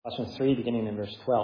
Colossians 3, beginning in verse 12.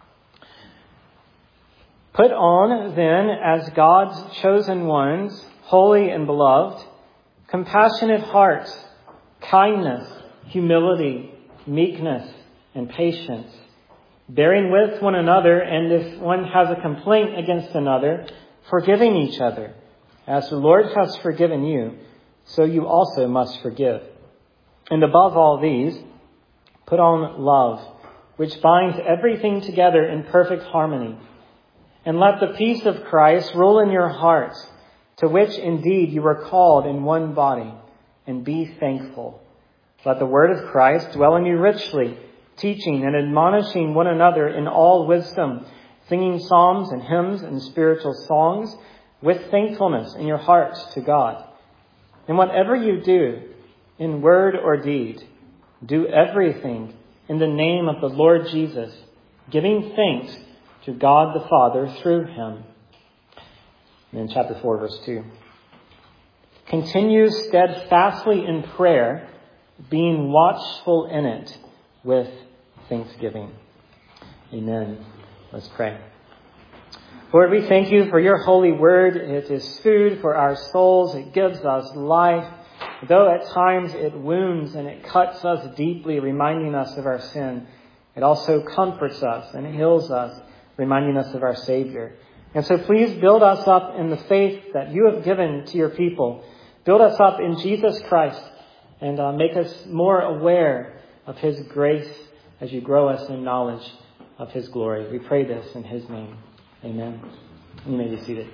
Put on, then, as God's chosen ones, holy and beloved, compassionate hearts, kindness, humility, meekness, and patience, bearing with one another, and if one has a complaint against another, forgiving each other. As the Lord has forgiven you, so you also must forgive. And above all these, put on love, which binds everything together in perfect harmony. And let the peace of Christ rule in your hearts, to which indeed you were called in one body, and be thankful. Let the word of Christ dwell in you richly, teaching and admonishing one another in all wisdom, singing psalms and hymns and spiritual songs with thankfulness in your hearts to God. And whatever you do, in word or deed, do everything in the name of the Lord Jesus, giving thanks to God the Father through him. And in chapter 4, verse 2. Continue steadfastly in prayer, being watchful in it with thanksgiving. Amen. Let's pray. Lord, we thank you for your holy word. It is food for our souls. It gives us life. Though at times it wounds and it cuts us deeply, reminding us of our sin, it also comforts us and heals us, reminding us of our Savior. And so please build us up in the faith that you have given to your people. Build us up in Jesus Christ and make us more aware of his grace as you grow us in knowledge of his glory. We pray this in his name. Amen. You may be seated.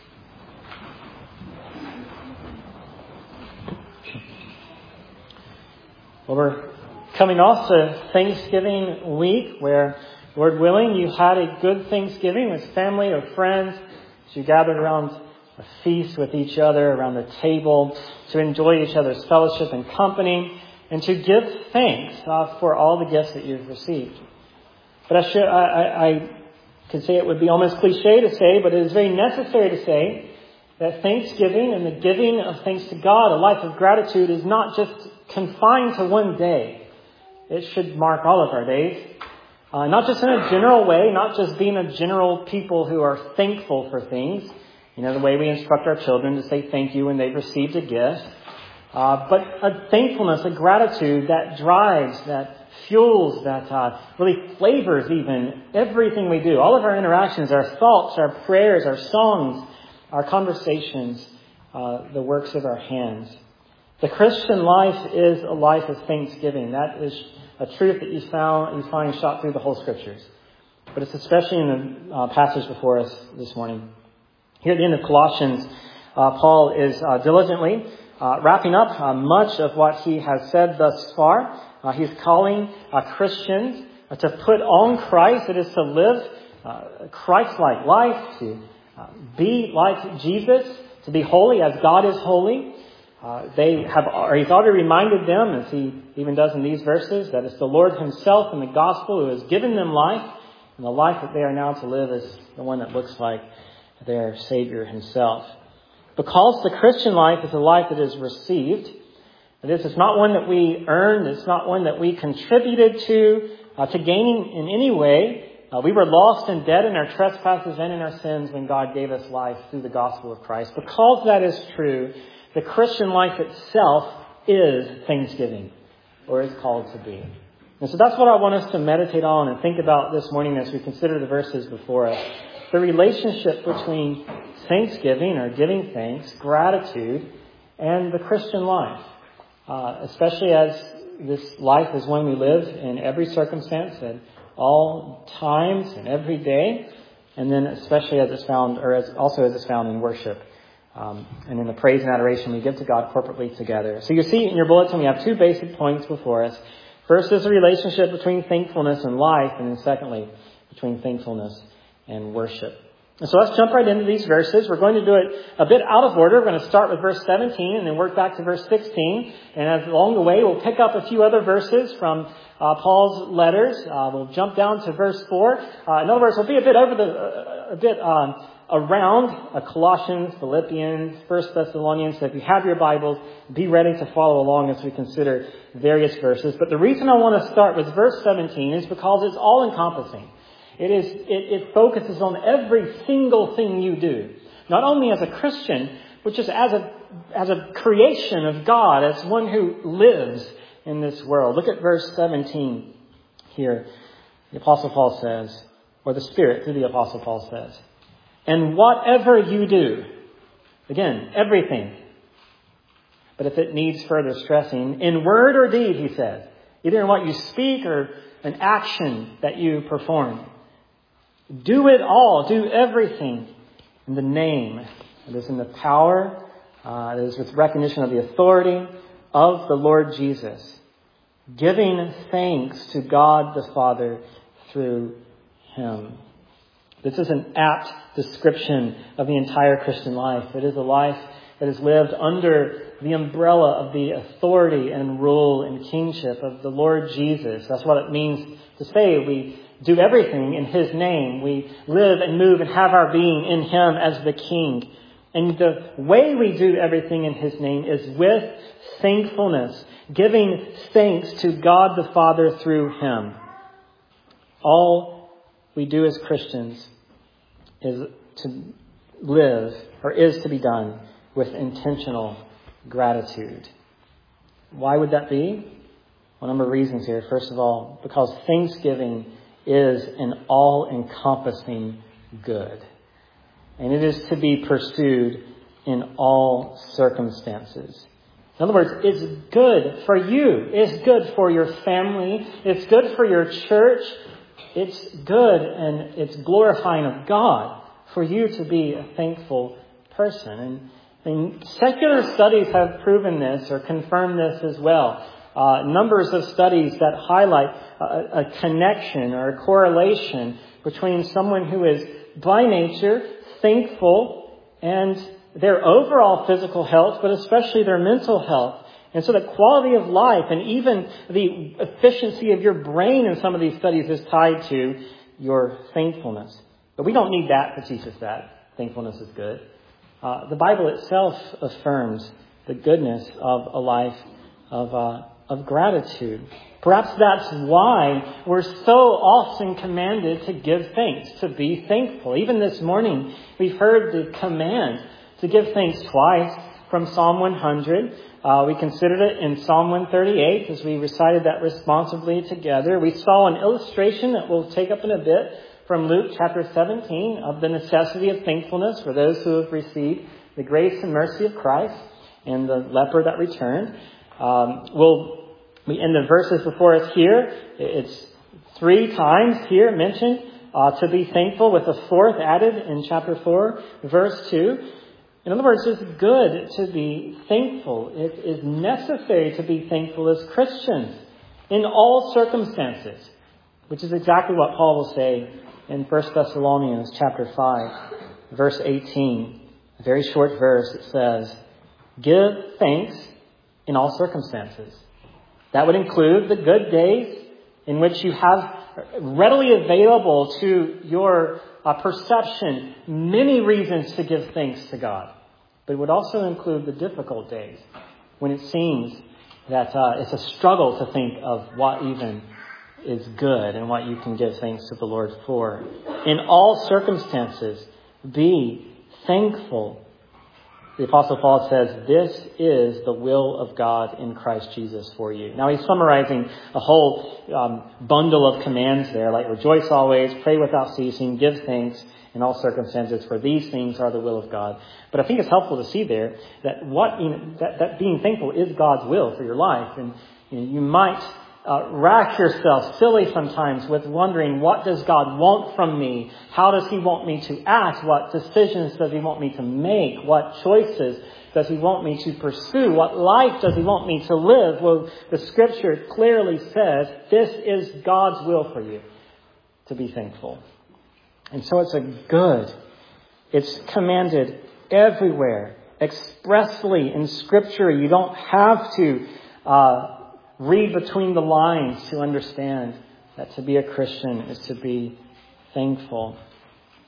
Well, we're coming off the Thanksgiving week where, Lord willing, you had a good Thanksgiving with family or friends. You gathered around a feast with each other, around the table, to enjoy each other's fellowship and company, and to give thanks for all the gifts that you've received. But I could say it would be almost cliche to say, but it is very necessary to say that Thanksgiving and the giving of thanks to God, a life of gratitude, is not just confined to one day. It should mark all of our days. Not just in a general way, not just being a general people who are thankful for things. You know, the way we instruct our children to say thank you when they've received a gift. But a thankfulness, a gratitude that drives, that fuels, that really flavors even everything we do. All of our interactions, our thoughts, our prayers, our songs, our conversations, the works of our hands. The Christian life is a life of thanksgiving. That is a truth that you find shot through the whole Scriptures. But it's especially in the passage before us this morning. Here at the end of Colossians, Paul is diligently wrapping up much of what he has said thus far. He's calling Christians to put on Christ. It is to live a Christ-like life, to be like Jesus, to be holy as God is holy. He's already reminded them, as he even does in these verses, that it's the Lord himself in the gospel who has given them life, and the life that they are now to live is the one that looks like their Savior himself. Because the Christian life is a life that is received, it's not one that we earned, it's not one that we contributed to gain in any way. We were lost and dead in our trespasses and in our sins when God gave us life through the gospel of Christ. Because that is true, the Christian life itself is thanksgiving, or is called to be. And so that's what I want us to meditate on and think about this morning as we consider the verses before us. The relationship between thanksgiving, or giving thanks, gratitude, and the Christian life. Especially as this life is one we live in every circumstance, at all times and every day. And then especially as it's found, or as it's found in worship. And in the praise and adoration we give to God corporately together. So you see in your bulletin we have two basic points before us. First is the relationship between thankfulness and life, and then secondly, between thankfulness and worship. And so let's jump right into these verses. We're going to do it a bit out of order. We're going to start with verse 17 and then work back to verse 16. And as along the way, we'll pick up a few other verses from Paul's letters. We'll jump down to verse 4. In other words, we'll be a bit around Colossians, Philippians, 1 Thessalonians. So if you have your Bibles, be ready to follow along as we consider various verses. But the reason I want to start with verse 17 is because it's all-encompassing. It focuses on every single thing you do. Not only as a Christian, but just as a creation of God, as one who lives in this world. Look at verse 17 here. The Apostle Paul says, or the Spirit through the Apostle Paul says, and whatever you do, again, everything, but if it needs further stressing, in word or deed, he says, either in what you speak or an action that you perform, do it all, do everything in the name. It is in the power, it is with recognition of the authority of the Lord Jesus, giving thanks to God the Father through Him. This is an apt description of the entire Christian life. It is a life that is lived under the umbrella of the authority and rule and kingship of the Lord Jesus. That's what it means to say we do everything in His name. We live and move and have our being in Him as the King. And the way we do everything in His name is with thankfulness, giving thanks to God the Father through Him. All we do as Christians is to live, or is to be done, with intentional gratitude. Why would that be? Well, a number of reasons here. First of all, because thanksgiving is an all-encompassing good. And it is to be pursued in all circumstances. In other words, it's good for you. It's good for your family. It's good for your church. It's good and it's glorifying of God for you to be a thankful person. And secular studies have proven this or confirmed this as well. Numbers of studies that highlight a connection or a correlation between someone who is by nature thankful and their overall physical health, but especially their mental health. And so the quality of life and even the efficiency of your brain in some of these studies is tied to your thankfulness. But we don't need that to teach us that thankfulness is good. The Bible itself affirms the goodness of a life of gratitude. Perhaps that's why we're so often commanded to give thanks, to be thankful. Even this morning, we've heard the command to give thanks twice from Psalm 100. We considered it in Psalm 138 as we recited that responsibly together. We saw an illustration that we'll take up in a bit from Luke chapter 17 of the necessity of thankfulness for those who have received the grace and mercy of Christ and the leper that returned. In the verses before us here, it's 3 times here mentioned to be thankful, with a 4th added in chapter 4, verse 2. In other words, it's good to be thankful. It is necessary to be thankful as Christians in all circumstances, which is exactly what Paul will say in 1 Thessalonians chapter 5, verse 18. A very short verse. It says, give thanks in all circumstances. That would include the good days in which you have readily available to your perception many reasons to give thanks to God. But it would also include the difficult days when it seems that it's a struggle to think of what even is good and what you can give thanks to the Lord for. In all circumstances, be thankful. The Apostle Paul says, this is the will of God in Christ Jesus for you. Now he's summarizing a whole bundle of commands there, like rejoice always, pray without ceasing, give thanks in all circumstances, for these things are the will of God. But I think it's helpful to see there that that being thankful is God's will for your life. And you might rack yourself silly sometimes with wondering, what does God want from me? How does He want me to act? What decisions does He want me to make? What choices does He want me to pursue? What life does He want me to live? Well, the Scripture clearly says this is God's will for you, to be thankful. And so it's a good. It's commanded everywhere, expressly in Scripture. You don't have to read between the lines to understand that to be a Christian is to be thankful.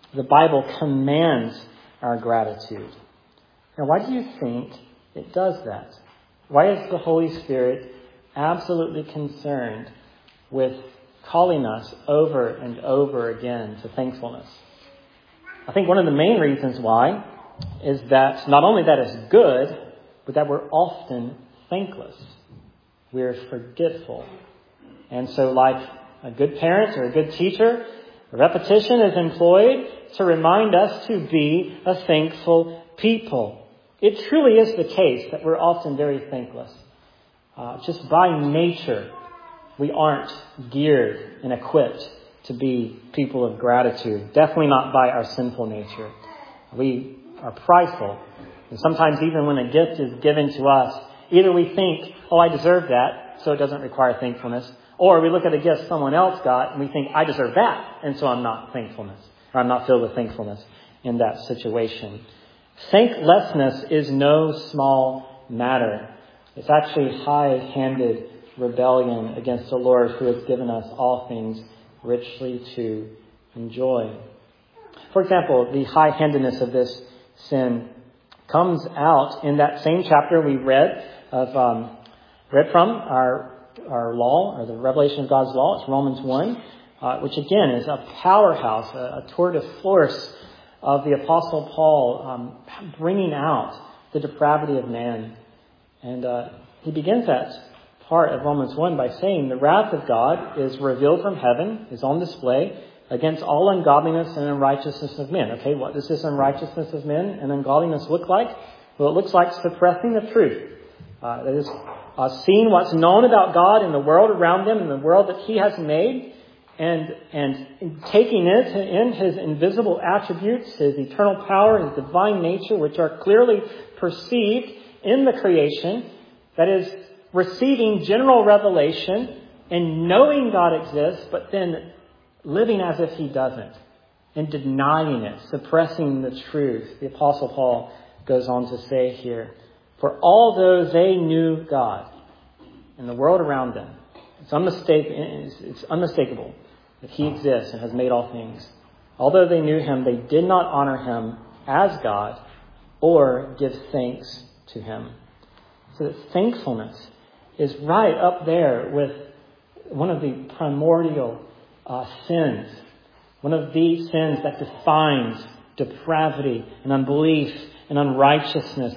The Bible commands our gratitude. Now, why do you think it does that? Why is the Holy Spirit absolutely concerned with calling us over and over again to thankfulness? I think one of the main reasons why is that not only that it's good, but that we're often thankless. We're forgetful. And so like a good parent or a good teacher, repetition is employed to remind us to be a thankful people. It truly is the case that we're often very thankless. Just by nature, we aren't geared and equipped to be people of gratitude. Definitely not by our sinful nature. We are prideful. And sometimes even when a gift is given to us, either we think, oh, I deserve that, so it doesn't require thankfulness. Or we look at a gift someone else got and we think, I deserve that, and so I'm not thankfulness. Or I'm not filled with thankfulness in that situation. Thanklessness is no small matter. It's actually high-handed rebellion against the Lord who has given us all things richly to enjoy. For example, the high-handedness of this sin comes out in that same chapter we read from our law, or the revelation of God's law. It's Romans 1, which again is a powerhouse, a tour de force of the Apostle Paul bringing out the depravity of man. And he begins that part of Romans 1 by saying the wrath of God is revealed from heaven, is on display against all ungodliness and unrighteousness of men. Okay, what does this unrighteousness of men and ungodliness look like? Well, it looks like suppressing the truth. That is, seeing what's known about God in the world around them, in the world that He has made, and taking it in His invisible attributes, His eternal power, His divine nature, which are clearly perceived in the creation. That is, receiving general revelation and knowing God exists, but then living as if He doesn't, and denying it, suppressing the truth. The Apostle Paul goes on to say here, for although they knew God and the world around them, it's unmistakable that He exists and has made all things. Although they knew Him, they did not honor Him as God or give thanks to Him. So that thankfulness is right up there with one of the primordial sins. One of the sins that defines depravity and unbelief and unrighteousness.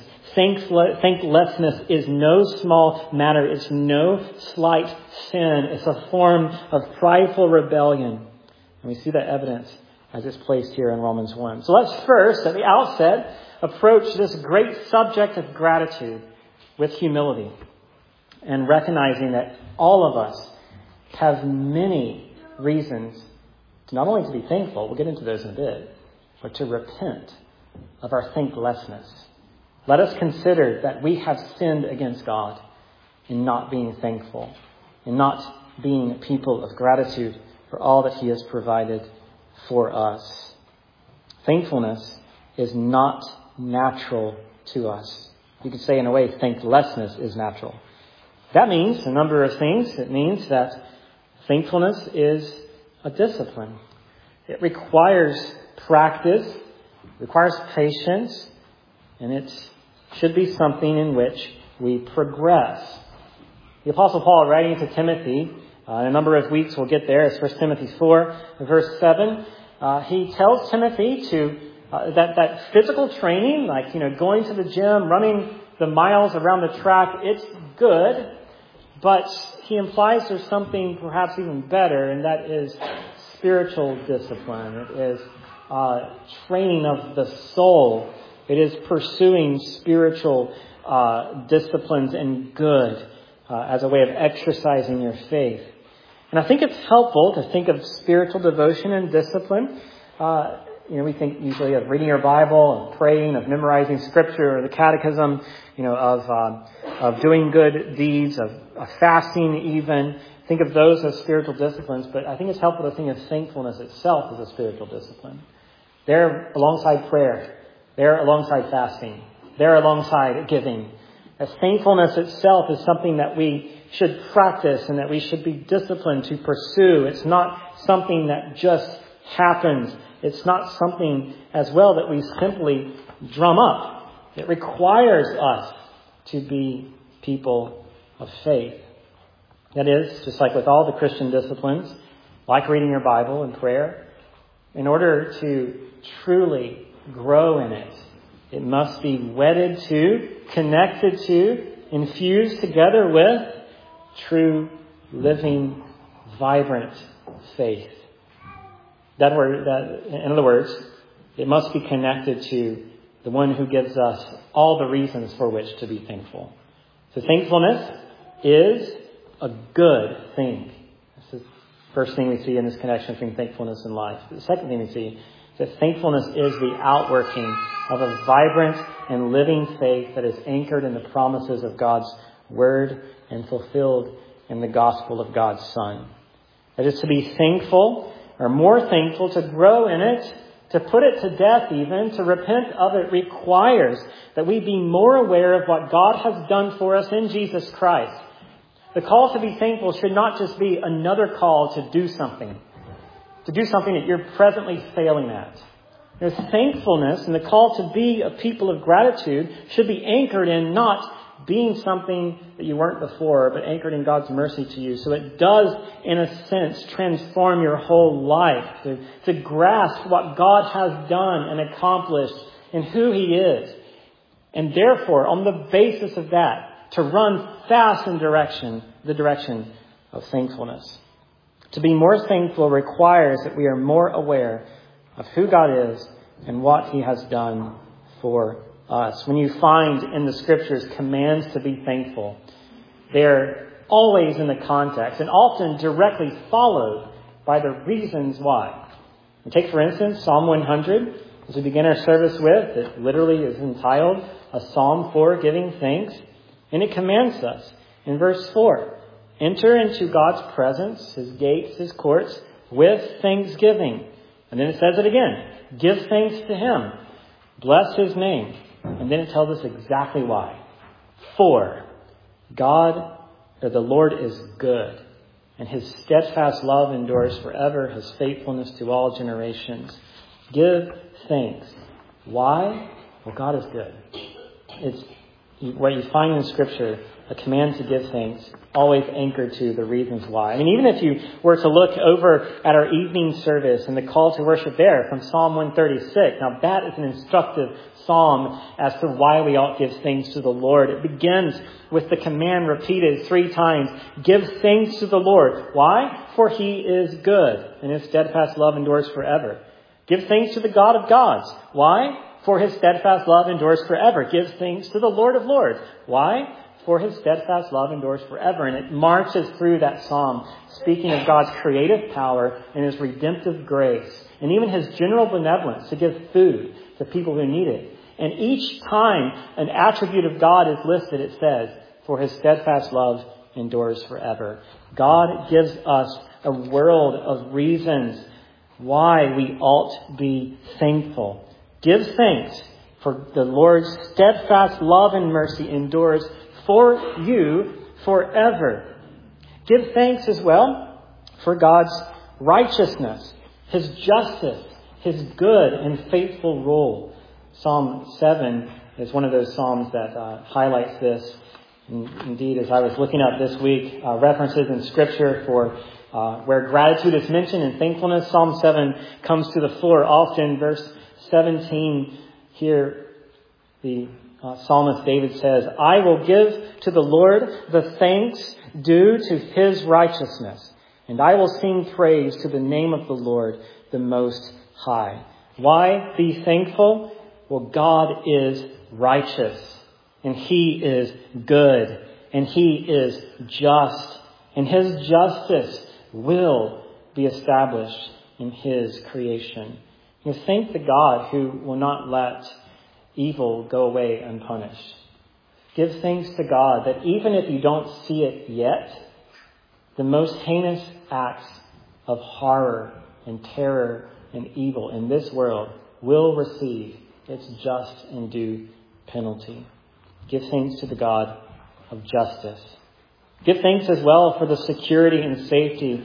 Thanklessness is no small matter. It's no slight sin. It's a form of prideful rebellion. And we see that evidence as it's placed here in Romans 1. So let's first, at the outset, approach this great subject of gratitude with humility and recognizing that all of us have many reasons to not only to be thankful, we'll get into those in a bit, but to repent of our thanklessness. Let us consider that we have sinned against God in not being thankful, in not being people of gratitude for all that He has provided for us. Thankfulness is not natural to us. You could say in a way, thanklessness is natural. That means a number of things. It means that thankfulness is a discipline. It requires practice, requires patience, and it should be something in which we progress. The Apostle Paul, writing to Timothy, in a number of weeks we'll get there, it's 1 Timothy 4, verse 7, he tells Timothy to that physical training, like going to the gym, running the miles around the track, it's good, but he implies there's something perhaps even better, and that is spiritual discipline. It is training of the soul. It is pursuing spiritual disciplines and good as a way of exercising your faith. And I think it's helpful to think of spiritual devotion and discipline. We think usually of reading your Bible, of praying, of memorizing Scripture or the Catechism, of doing good deeds, of fasting even. Think of those as spiritual disciplines, but I think it's helpful to think of thankfulness itself as a spiritual discipline. They're alongside prayer. They're alongside fasting. They're alongside giving. As thankfulness itself is something that we should practice and that we should be disciplined to pursue. It's not something that just happens it's not something as well that we simply drum up. It requires us to be people of faith. That is, just like with all the Christian disciplines, like reading your Bible and prayer, in order to truly grow in it, it must be wedded to, connected to, infused together with true, living, vibrant faith. In other words, it must be connected to the one who gives us all the reasons for which to be thankful. So thankfulness is a good thing. This is the first thing we see in this connection between thankfulness and life. The second thing we see is that thankfulness is the outworking of a vibrant and living faith that is anchored in the promises of God's Word and fulfilled in the gospel of God's Son. That is, to be thankful, or more thankful, to grow in it, to put it to death even, to repent of it, requires that we be more aware of what God has done for us in Jesus Christ. The call to be thankful should not just be another call to do something that you're presently failing at. There's thankfulness, and the call to be a people of gratitude should be anchored in not being something that you weren't before, but anchored in God's mercy to you. So it does, in a sense, transform your whole life to grasp what God has done and accomplished and who He is. And therefore, on the basis of that, to run fast in the direction of thankfulness. To be more thankful requires that we are more aware of who God is and what He has done for us. When you find in the Scriptures commands to be thankful, they're always in the context and often directly followed by the reasons why. And take, for instance, Psalm 100, as we begin our service with. It literally is entitled A Psalm for Giving Thanks. And it commands us in verse 4, enter into God's presence, His gates, His courts, with thanksgiving. And then it says it again. Give thanks to Him. Bless His name. And then it tells us exactly why. For the Lord is good, and His steadfast love endures forever, His faithfulness to all generations. Give thanks. Why? Well, God is good. It's what you find in Scripture, a command to give thanks, always anchored to the reasons why. I mean, even if you were to look over at our evening service and the call to worship there from Psalm 136, now that is an instructive psalm as to why we ought to give thanks to the Lord. It begins with the command repeated 3 times, give thanks to the Lord. Why? For He is good, and His steadfast love endures forever. Give thanks to the God of gods. Why? For His steadfast love endures forever. Give thanks to the Lord of lords. Why? For His steadfast love endures forever. And it marches through that psalm, speaking of God's creative power and His redemptive grace, and even His general benevolence to give food to people who need it. And each time an attribute of God is listed, it says, for His steadfast love endures forever. God gives us a world of reasons why we ought to be thankful. Give thanks, for the Lord's steadfast love and mercy endures for you forever. Give thanks as well for God's righteousness, His justice, His good and faithful rule. Psalm 7 is one of those psalms that highlights this. Indeed, as I was looking up this week, references in Scripture for where gratitude is mentioned and thankfulness, Psalm 7 comes to the fore often. Verse 17 here, the psalmist David says, I will give to the Lord the thanks due to His righteousness, and I will sing praise to the name of the Lord, the Most High. Why be thankful? Well, God is righteous, and He is good, and He is just, and His justice will be established in His creation. You thank the God who will not let evil go away unpunished. Give thanks to God that even if you don't see it yet, the most heinous acts of horror and terror and evil in this world will receive its just and due penalty. Give thanks to the God of justice. Give thanks as well for the security and safety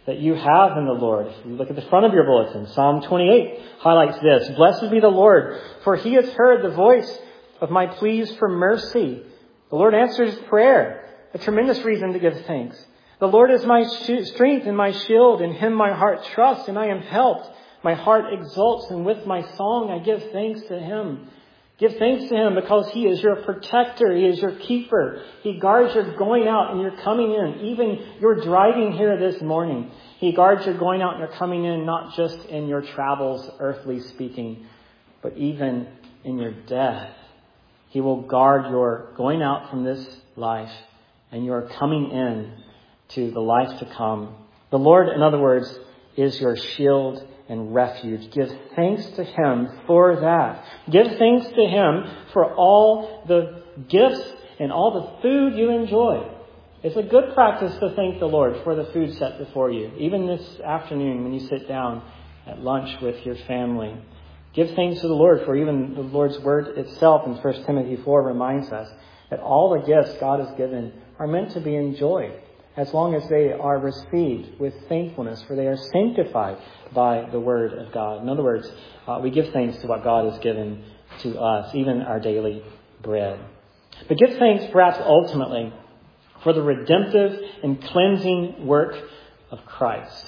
that you have in the Lord. If you look at the front of your bulletin, Psalm 28 highlights this. Blessed be the Lord, for he has heard the voice of my pleas for mercy. The Lord answers prayer, a tremendous reason to give thanks. The Lord is my strength and my shield. In him my heart trusts, and I am helped. My heart exults, and with my song I give thanks to him. Give thanks to him because he is your protector. He is your keeper. He guards your going out and your coming in. Even your driving here this morning. He guards your going out and your coming in, not just in your travels, earthly speaking, but even in your death. He will guard your going out from this life and your coming in to the life to come. The Lord, in other words, is your shield and refuge. Give thanks to him for that. Give thanks to him for all the gifts and all the food you enjoy. It's a good practice to thank the Lord for the food set before you. Even this afternoon when you sit down at lunch with your family. Give thanks to the Lord for even the Lord's word itself in 1 Timothy 4 reminds us that all the gifts God has given are meant to be enjoyed as long as they are received with thankfulness, for they are sanctified by the word of God. In other words, we give thanks to what God has given to us, even our daily bread. But give thanks perhaps ultimately for the redemptive and cleansing work of Christ.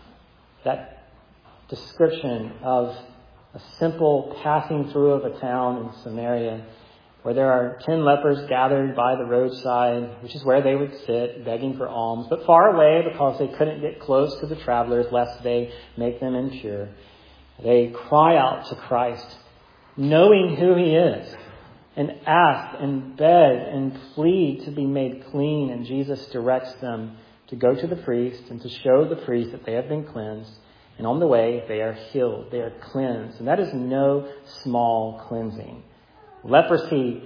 That description of a simple passing through of a town in Samaria where there are 10 lepers gathered by the roadside, which is where they would sit, begging for alms, but far away because they couldn't get close to the travelers lest they make them impure. They cry out to Christ, knowing who he is, and ask and beg and plead to be made clean. And Jesus directs them to go to the priest and to show the priest that they have been cleansed. And on the way, they are healed. They are cleansed. And that is no small cleansing. Leprosy,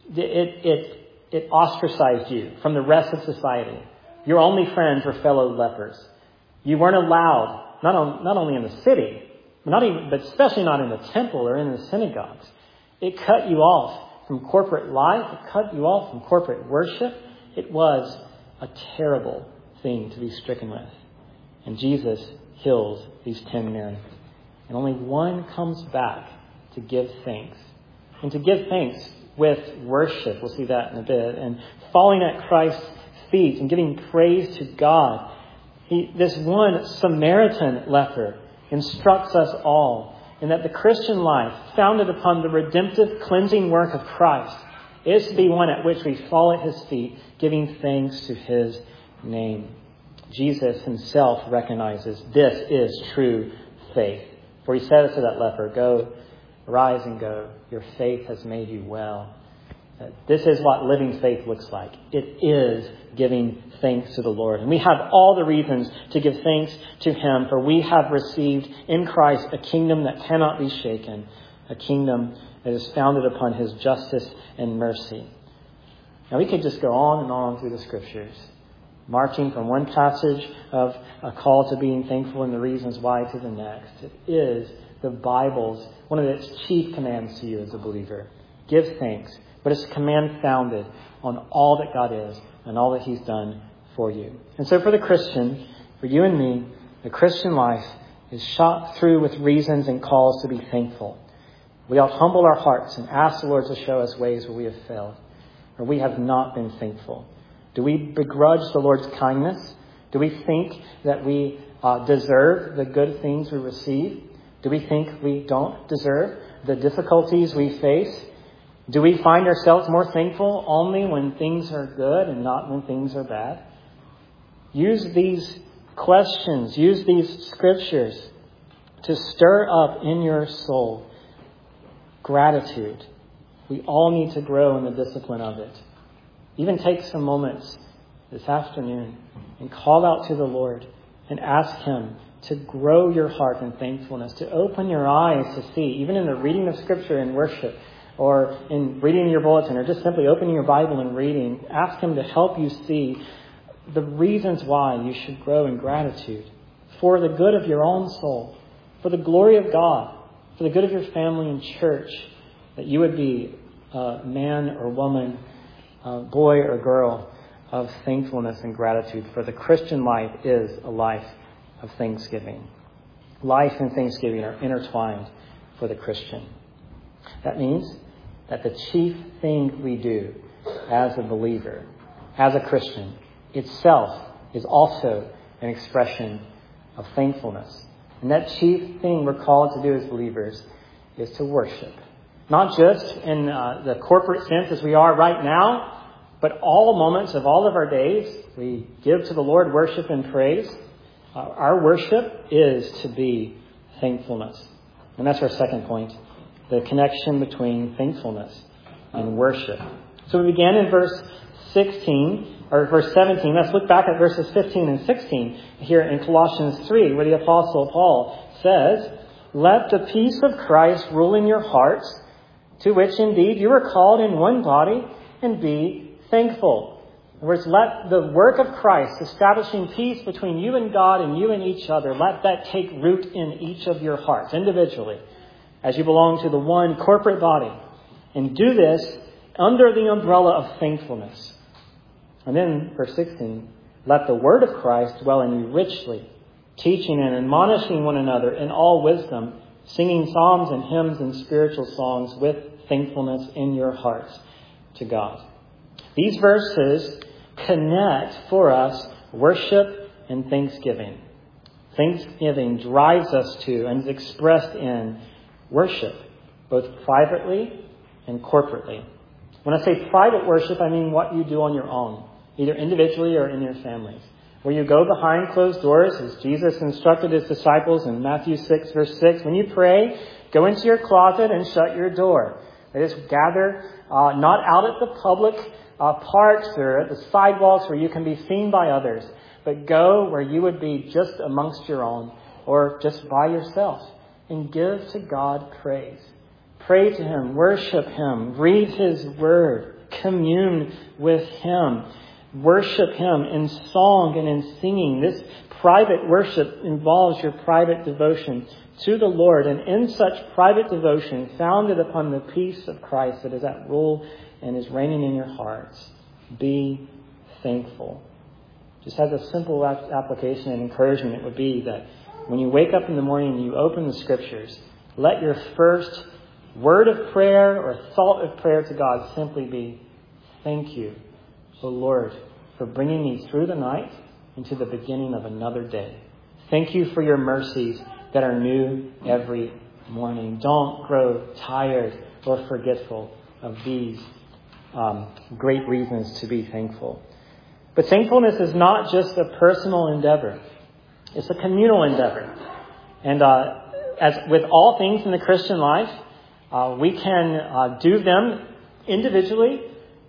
it ostracized you from the rest of society. Your only friends were fellow lepers. You weren't allowed, not only in the city, but especially not in the temple or in the synagogues. It cut you off from corporate life. It cut you off from corporate worship. It was a terrible thing to be stricken with. And Jesus heals these 10 men. And only one comes back to give thanks. And to give thanks with worship. We'll see that in a bit. And falling at Christ's feet and giving praise to God. This one Samaritan leper instructs us all in that the Christian life, founded upon the redemptive cleansing work of Christ, is to be one at which we fall at his feet, giving thanks to his name. Jesus himself recognizes this is true faith. For he says to that leper, go, rise and go. Your faith has made you well. This is what living faith looks like. It is giving thanks to the Lord. And we have all the reasons to give thanks to him, for we have received in Christ a kingdom that cannot be shaken, a kingdom that is founded upon his justice and mercy. Now we could just go on and on through the scriptures, marching from one passage of a call to being thankful and the reasons why to the next. It is the Bible's, one of its chief commands to you as a believer. Give thanks. But it's a command founded on all that God is and all that he's done for you. And so for the Christian, for you and me, the Christian life is shot through with reasons and calls to be thankful. We ought to humble our hearts and ask the Lord to show us ways where we have failed, or we have not been thankful. Do we begrudge the Lord's kindness? Do we think that we deserve the good things we receive? Do we think we don't deserve the difficulties we face? Do we find ourselves more thankful only when things are good and not when things are bad? Use these questions, use these scriptures to stir up in your soul gratitude. We all need to grow in the discipline of it. Even take some moments this afternoon and call out to the Lord and ask him to grow your heart in thankfulness, to open your eyes to see, even in the reading of scripture and worship, or in reading your bulletin, or just simply opening your Bible and reading, ask him to help you see the reasons why you should grow in gratitude for the good of your own soul, for the glory of God, for the good of your family and church, that you would be a man or woman, boy or girl of thankfulness and gratitude. For the Christian life is a life of thanksgiving. Life and thanksgiving are intertwined for the Christian. That means that the chief thing we do as a believer, as a Christian, itself is also an expression of thankfulness. And that chief thing we're called to do as believers is to worship. Not just in the corporate sense as we are right now, but all moments of all of our days, we give to the Lord worship and praise. Our worship is to be thankfulness. And that's our second point, the connection between thankfulness and worship. So we began in verse 17. Let's look back at verses 15 and 16 here in Colossians 3, where the Apostle Paul says, "Let the peace of Christ rule in your hearts, to which indeed you are called in one body, and be thankful." In other words, let the work of Christ establishing peace between you and God and you and each other, let that take root in each of your hearts individually as you belong to the one corporate body. And do this under the umbrella of thankfulness. And then, verse 16, "Let the word of Christ dwell in you richly, teaching and admonishing one another in all wisdom, singing psalms and hymns and spiritual songs with thankfulness in your hearts to God." These verses connect for us worship and thanksgiving. Thanksgiving drives us to and is expressed in worship, both privately and corporately. When I say private worship, I mean what you do on your own, either individually or in your families, where you go behind closed doors, as Jesus instructed his disciples in Matthew 6, verse 6. When you pray, go into your closet and shut your door. Let us gather not out at the public parks or at the sidewalks where you can be seen by others, but go where you would be just amongst your own or just by yourself and give to God praise. Pray to him, worship him, read his word, commune with him, worship him in song and in singing. This private worship involves your private devotion to the Lord, and in such private devotion, founded upon the peace of Christ that is at rule and is reigning in your hearts, be thankful. Just as a simple application and encouragement, it would be that when you wake up in the morning and you open the Scriptures, let your first word of prayer or thought of prayer to God simply be, "Thank you, O Lord, for bringing me through the night into the beginning of another day. Thank you for your mercies that are new every morning." Don't grow tired or forgetful of these great reasons to be thankful. But thankfulness is not just a personal endeavor. It's a communal endeavor. And as with all things in the Christian life, we can do them individually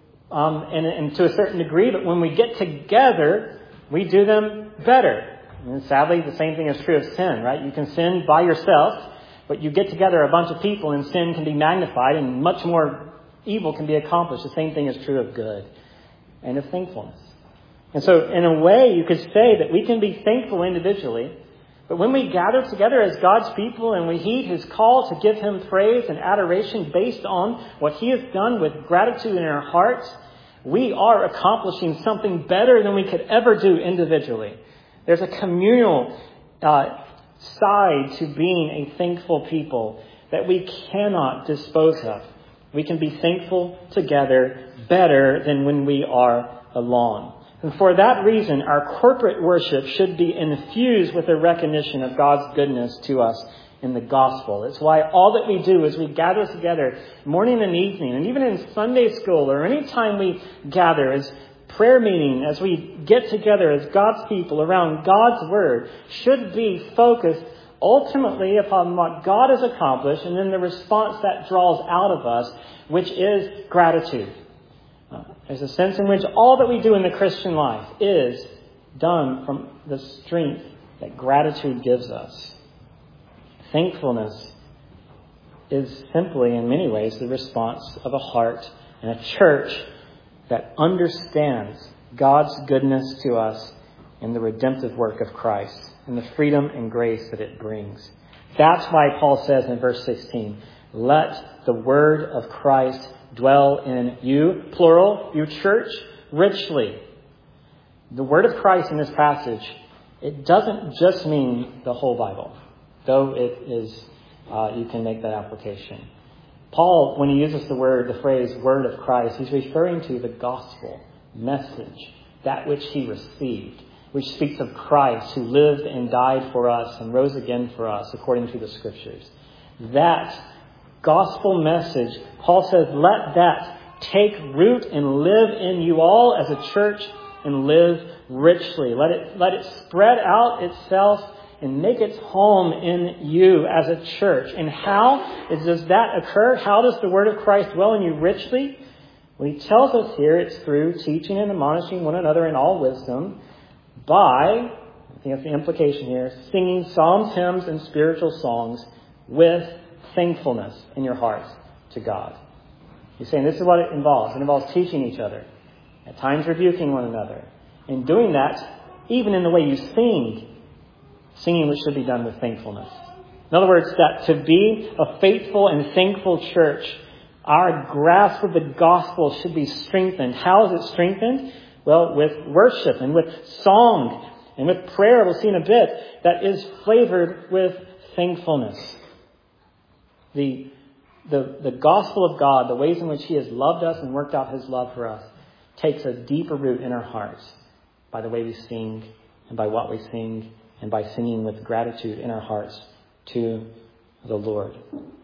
and to a certain degree, but when we get together, we do them better. And sadly, the same thing is true of sin, right? You can sin by yourself, but you get together a bunch of people and sin can be magnified and much more evil can be accomplished. The same thing is true of good and of thankfulness. And so in a way, you could say that we can be thankful individually, but when we gather together as God's people and we heed his call to give him praise and adoration based on what he has done with gratitude in our hearts, we are accomplishing something better than we could ever do individually. There's a communal side to being a thankful people that we cannot dispose of. We can be thankful together better than when we are alone. And for that reason, our corporate worship should be infused with a recognition of God's goodness to us in the gospel. It's why all that we do is we gather together morning and evening, and even in Sunday school or any time we gather as prayer meeting, as we get together as God's people around God's word, should be focused ultimately upon what God has accomplished and then the response that draws out of us, which is gratitude. There's a sense in which all that we do in the Christian life is done from the strength that gratitude gives us. Thankfulness is simply, in many ways, the response of a heart and a church that understands God's goodness to us in the redemptive work of Christ and the freedom and grace that it brings. That's why Paul says in verse 16, "Let the word of Christ dwell in you," plural, you church, richly. The word of Christ in this passage it doesn't just mean the whole Bible, though it is, you can make that application. Paul, when he uses the phrase word of Christ, he's referring to the gospel message, that which he received, which speaks of Christ who lived and died for us and rose again for us according to the Scriptures. That gospel message, Paul says, let that take root and live in you all as a church and live richly. Let it spread out itself and make its home in you as a church. And how does that occur? How does the word of Christ dwell in you richly? Well, he tells us here it's through teaching and admonishing one another in all wisdom by, I think that's the implication here, singing psalms, hymns, and spiritual songs with thankfulness in your hearts to God. He's saying this is what it involves. It involves teaching each other, at times rebuking one another, and doing that even in the way you singing which should be done with thankfulness. In other words, that to be a faithful and thankful church, our grasp of the gospel should be strengthened. How is it strengthened? Well, with worship and with song and with prayer, we'll see in a bit, that is flavored with thankfulness. The gospel of God, the ways in which He has loved us and worked out His love for us, takes a deeper root in our hearts by the way we sing and by what we sing and by singing with gratitude in our hearts to the Lord.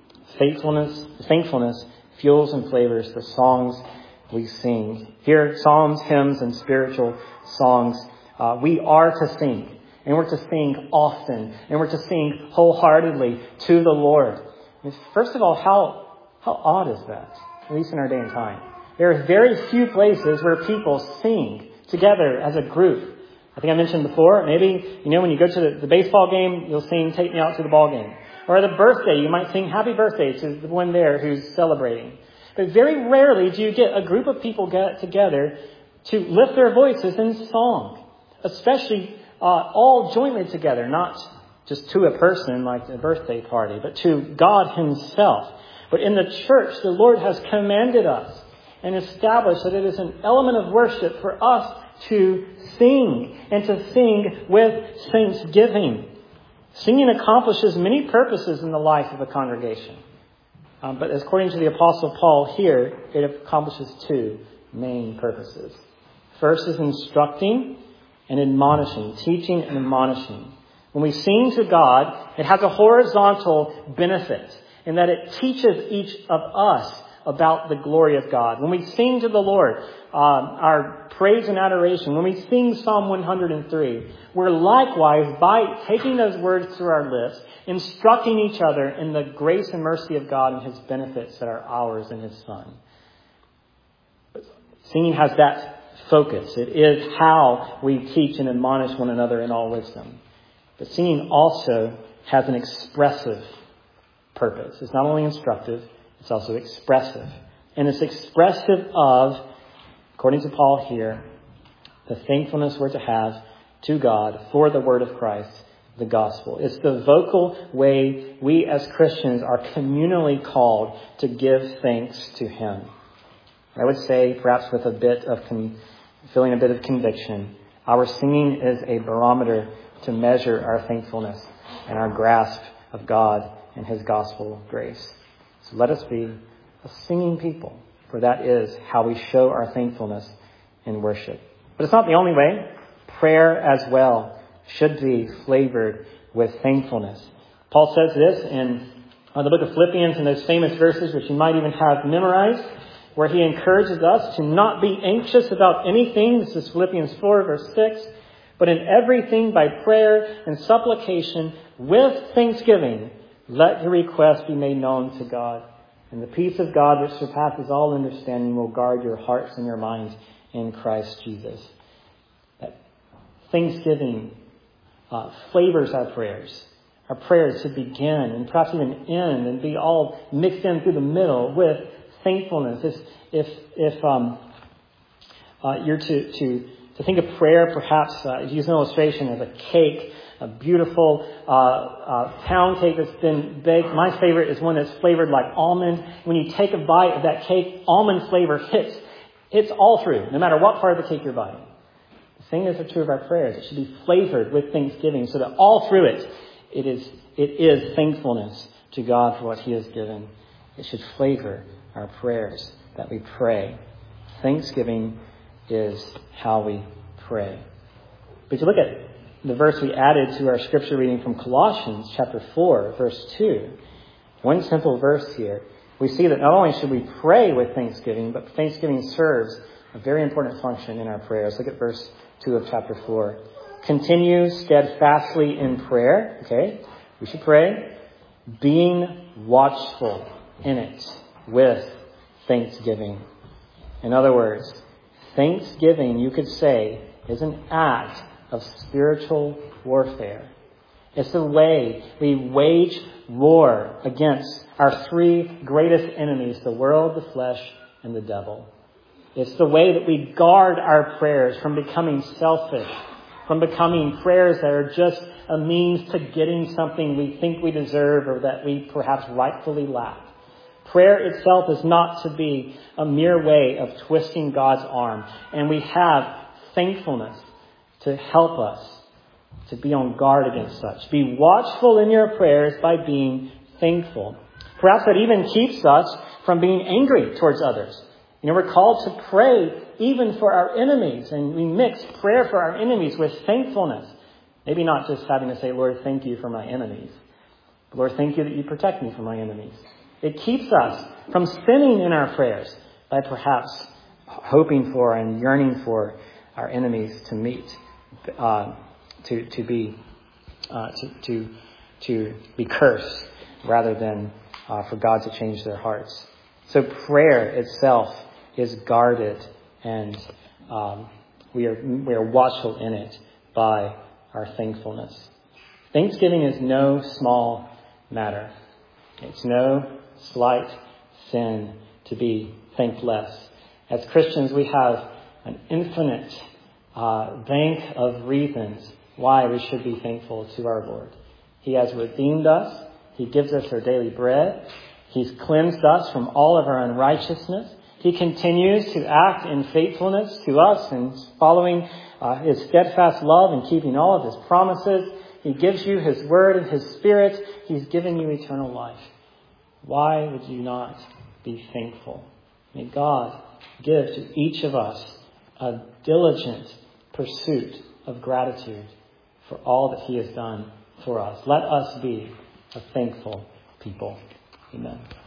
Thankfulness fuels and flavors the songs we sing. Here, psalms, hymns, and spiritual songs, we are to sing. And we're to sing often. And we're to sing wholeheartedly to the Lord. First of all, how odd is that? At least in our day and time. There are very few places where people sing together as a group. I think I mentioned before, maybe, when you go to the baseball game, you'll sing Take Me Out to the Ball Game. Or at a birthday, you might sing Happy Birthday to the one there who's celebrating. But very rarely do you get a group of people get together to lift their voices in song. Especially all jointly together, not just to a person like a birthday party, but to God Himself. But in the church, the Lord has commanded us and established that it is an element of worship for us to sing, and to sing with thanksgiving. Singing accomplishes many purposes in the life of a congregation. But according to the Apostle Paul here, it accomplishes two main purposes. First is instructing and admonishing, teaching and admonishing. When we sing to God, it has a horizontal benefit in that it teaches each of us about the glory of God. When we sing to the Lord, our praise and adoration, when we sing Psalm 103, we're likewise, by taking those words through our lips, instructing each other in the grace and mercy of God and His benefits that are ours in His Son. Singing has that focus. It is how we teach and admonish one another in all wisdom. But singing also has an expressive purpose. It's not only instructive, it's also expressive. And it's expressive of, according to Paul here, the thankfulness we're to have to God for the word of Christ, the gospel. It's the vocal way we as Christians are communally called to give thanks to Him. I would say, perhaps with a bit of feeling a bit of conviction, our singing is a barometer to measure our thankfulness and our grasp of God and His gospel grace. So let us be a singing people, for that is how we show our thankfulness in worship. But it's not the only way. Prayer as well should be flavored with thankfulness. Paul says this in the book of Philippians, in those famous verses which you might even have memorized, where he encourages us to not be anxious about anything. This is Philippians 4, verse 6. But in everything by prayer and supplication with thanksgiving, let your requests be made known to God. And the peace of God, which surpasses all understanding, will guard your hearts and your minds in Christ Jesus. That thanksgiving flavors our prayers. Our prayers should begin and perhaps even end and be all mixed in through the middle with thankfulness. If you're to think of prayer, perhaps use an illustration of a cake, a beautiful pound cake that's been baked. My favorite is one that's flavored like almond. When you take a bite of that cake, almond flavor hits all through, no matter what part of the cake you're biting. Same is true of our prayers. It should be flavored with thanksgiving so that all through it, it is thankfulness to God for what he has given. It should flavor our prayers that we pray. Thanksgiving is how we pray. But if you look at the verse we added to our scripture reading from Colossians chapter 4, verse 2, one simple verse here, we see that not only should we pray with thanksgiving, but thanksgiving serves a very important function in our prayers. Look at verse 2 of chapter 4. Continue steadfastly in prayer. Okay, we should pray. Being watchful in it with thanksgiving. In other words, thanksgiving, you could say, is an act of spiritual warfare. It's the way we wage war against our three greatest enemies, the world, the flesh, and the devil. It's the way that we guard our prayers from becoming selfish, from becoming prayers that are just a means to getting something we think we deserve or that we perhaps rightfully lack. Prayer itself is not to be a mere way of twisting God's arm. And we have thankfulness to help us to be on guard against such. Be watchful in your prayers by being thankful. Perhaps that even keeps us from being angry towards others. We're called to pray even for our enemies. And we mix prayer for our enemies with thankfulness. Maybe not just having to say, Lord, thank you for my enemies. But Lord, thank you that you protect me from my enemies. It keeps us from sinning in our prayers by perhaps hoping for and yearning for our enemies to meet, to be cursed rather than for God to change their hearts. So prayer itself is guarded, and we are watchful in it by our thankfulness. Thanksgiving is no small matter. It's no slight sin to be thankless. As Christians, we have an infinite bank of reasons why we should be thankful to our Lord. He has redeemed us. He gives us our daily bread. He's cleansed us from all of our unrighteousness. He continues to act in faithfulness to us and following his steadfast love and keeping all of his promises. He gives you his word and his spirit. He's given you eternal life. Why would you not be thankful? May God give to each of us a diligent pursuit of gratitude for all that he has done for us. Let us be a thankful people. Amen.